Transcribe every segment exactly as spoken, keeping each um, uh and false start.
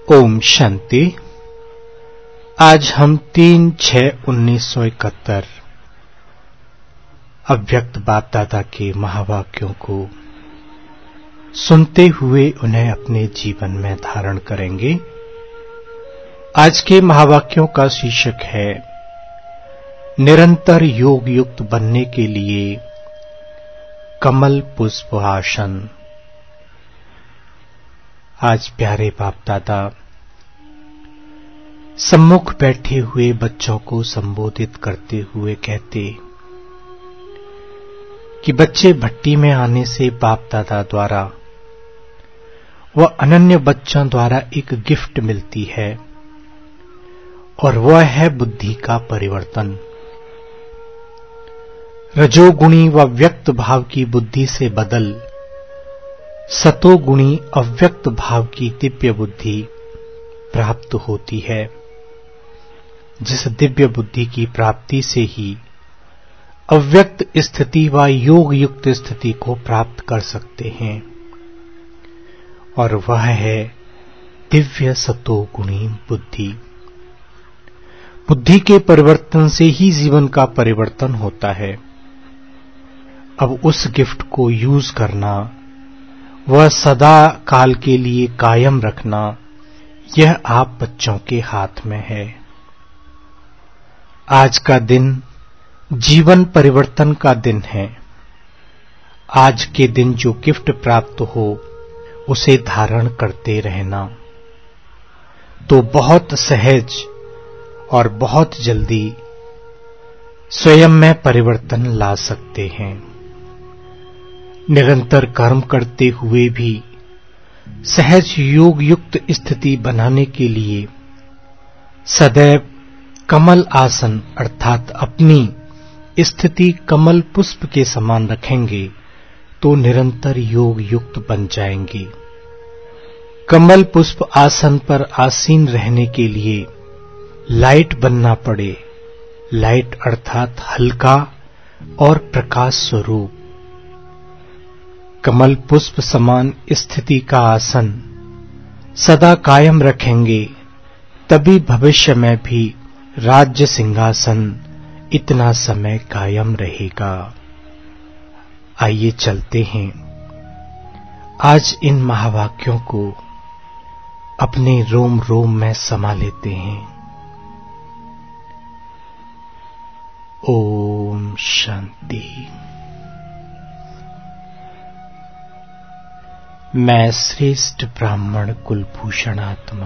ओम शांति। आज हम तीन छह उन्नीस सौ इकहत्तर अव्यक्त बाप दादा के महावाक्यों को सुनते हुए उन्हें अपने जीवन में धारण करेंगे। आज के महावाक्यों का शीर्षक है निरंतर योग युक्त बनने के लिए कमल पुष्प आसन। आज प्यारे बाप दादा सम्मुख बैठे हुए बच्चों को संबोधित करते हुए कहते कि बच्चे भट्टी में आने से बाप दादा द्वारा व अनन्य बच्चों द्वारा एक गिफ्ट मिलती है और वह है बुद्धि का परिवर्तन। रजोगुणी व व्यक्त भाव की बुद्धि से बदल सतोगुणी अव्यक्त भाव की दिव्य बुद्धि प्राप्त होती है, जिस दिव्य बुद्धि की प्राप्ति से ही अव्यक्त स्थिति व योग युक्त स्थिति को प्राप्त कर सकते हैं, और वह है दिव्य सतोगुणी बुद्धि। बुद्धि के परिवर्तन से ही जीवन का परिवर्तन होता है। अब उस गिफ्ट को यूज करना, वह सदा काल के लिए कायम रखना, यह आप बच्चों के हाथ में है। आज का दिन जीवन परिवर्तन का दिन है। आज के दिन जो गिफ्ट प्राप्त हो उसे धारण करते रहना, तो बहुत सहज और बहुत जल्दी स्वयं में परिवर्तन ला सकते हैं। निरंतर कर्म करते हुए भी सहज योग युक्त स्थिति बनाने के लिए सदैव कमल आसन अर्थात अपनी स्थिति कमल पुष्प के समान रखेंगे तो निरंतर योग युक्त बन जाएंगे। कमल पुष्प आसन पर आसीन रहने के लिए लाइट बनना पड़े। लाइट अर्थात हल्का और प्रकाश स्वरूप। कमल पुष्प समान स्थिति का आसन सदा कायम रखेंगे, तभी भविष्य में भी राज्य सिंहासन इतना समय कायम रहेगा। आइए चलते हैं, आज इन महावाक्यों को अपने रोम रोम में समा लेते हैं। ओम शांति। मैं श्रेष्ठ ब्राह्मण कुलभूषण आत्मा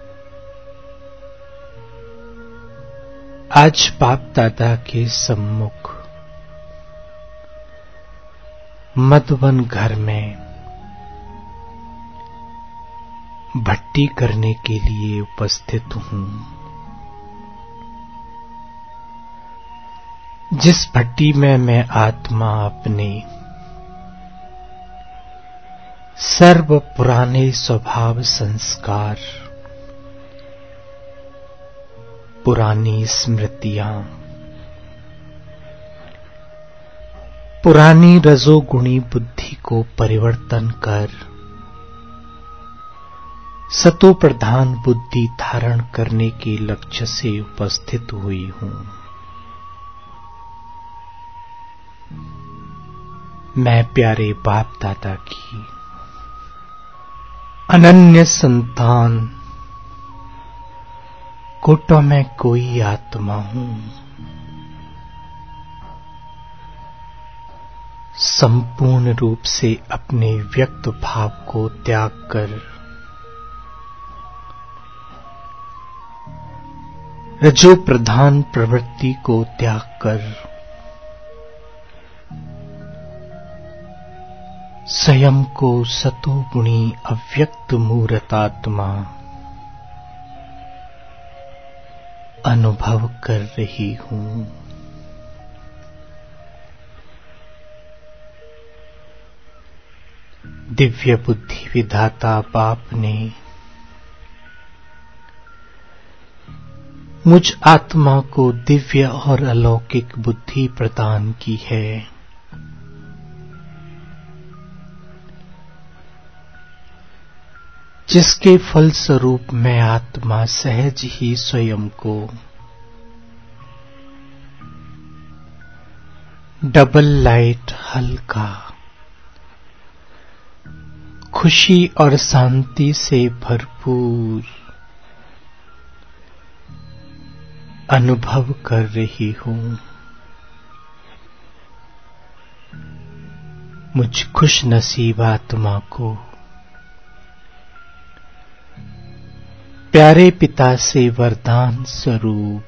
आज बाप दादा के सम्मुख मधुबन घर में भट्टी करने के लिए उपस्थित हूं। जिस भट्टी में मैं आत्मा अपने सर्व पुराने स्वभाव संस्कार, पुरानी स्मृतियां, पुरानी रजोगुणी बुद्धि को परिवर्तन कर सतो प्रधान बुद्धि धारण करने के लक्ष्य से उपस्थित हुई हूं। मैं प्यारे बाप दादा की अनन्य संतान कोटों में कोई आत्मा हूं। संपूर्ण रूप से अपने व्यक्त भाव को त्याग कर रजो प्रधान प्रवृत्ति को त्याग कर स्वयं को सतोगुणी अव्यक्त मूर्त आत्मा अनुभव कर रही हूं। दिव्य बुद्धि विधाता बाप ने मुझ आत्मा को दिव्य और अलौकिक बुद्धि प्रदान की है। जिसके फलस्वरूप मैं आत्मा सहज ही स्वयं को डबल लाइट, हल्का, खुशी और शांति से भरपूर अनुभव कर रही हूं। मुझ खुश नसीब आत्मा को प्यारे पिता से वरदान स्वरूप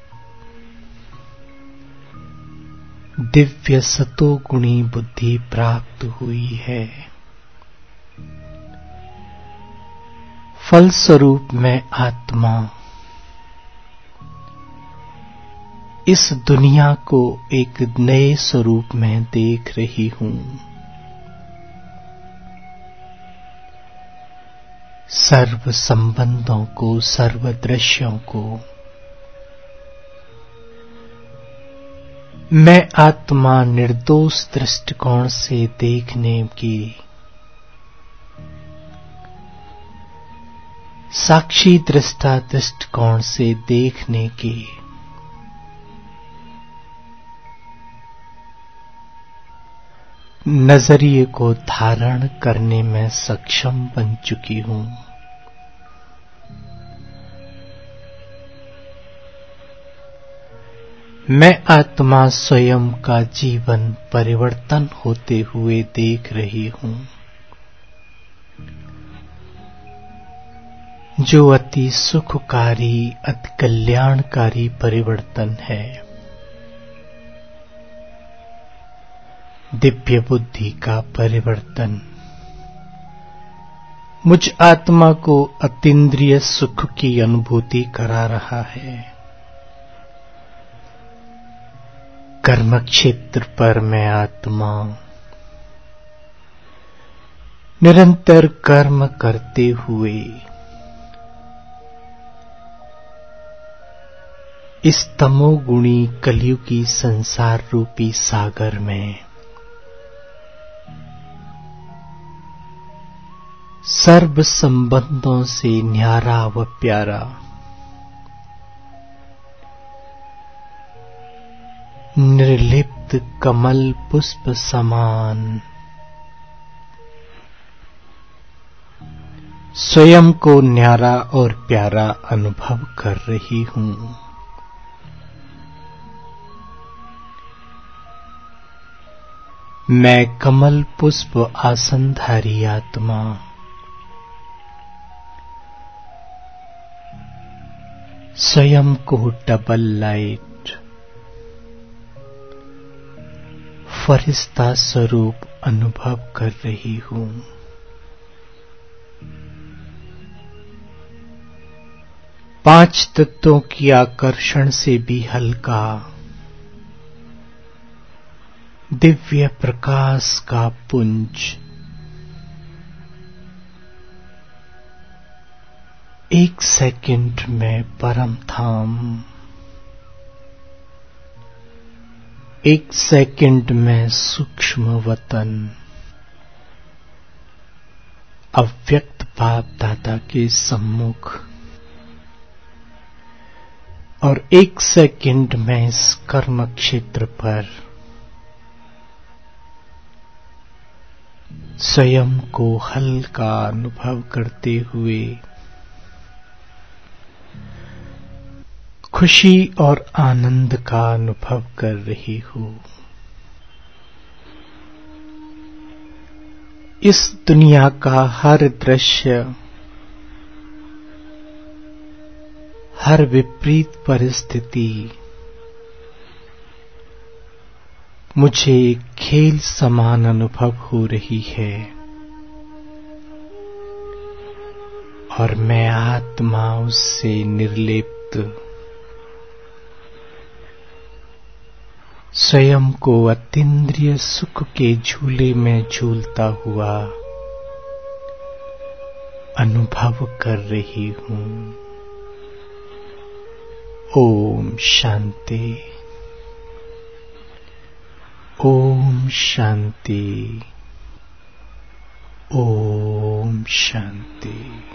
दिव्य सतोगुणी बुद्धि प्राप्त हुई है। फलस्वरूप मैं आत्मा इस दुनिया को एक नए स्वरूप में देख रही हूं। सर्व संबंधों को, सर्व दृश्यों को मैं आत्मा निर्दोष दृष्टिकोण से देखने की, साक्षी दृष्टा दृष्टिकोण से देखने की नजरिए को धारण करने में सक्षम बन चुकी हूं। मैं आत्मा स्वयं का जीवन परिवर्तन होते हुए देख रही हूं, जो अति सुखकारी, अति कल्याणकारी परिवर्तन है। दिव्य बुद्धि का परिवर्तन मुझ आत्मा को अतीन्द्रिय सुख की अनुभूति करा रहा है। कर्म क्षेत्र पर मैं आत्मा निरंतर कर्म करते हुए इस तमोगुणी कलयुगी संसार रूपी सागर में सर्व संबंधों से न्यारा व प्यारा निर्लिप्त कमल पुष्प समान स्वयं को न्यारा और प्यारा अनुभव कर रही हूं। मैं कमल पुष्प आसनधारी आत्मा स्वयं को डबल लाइट, फरिश्ता स्वरूप अनुभव कर रही हूं। पांच तत्वों की आकर्षण से भी हल्का दिव्य प्रकाश का पुंज एक सेकंड में परम धाम, एक सेकंड में सूक्ष्म वतन, अव्यक्त बाप दादा के सम्मुख, और एक सेकंड में इस कर्म क्षेत्र पर स्वयं को हल्का अनुभव करते हुए खुशी और आनंद का अनुभव कर रही हूं। इस दुनिया का हर दृश्य, हर विपरीत परिस्थिति मुझे खेल समान अनुभव हो रही है और मैं आत्मा उससे निर्लिप्त स्वयं को अतीन्द्रिय सुख के झूले में झूलता हुआ अनुभव कर रही हूं। ओम शांति, ओम शांति, ओम शांति।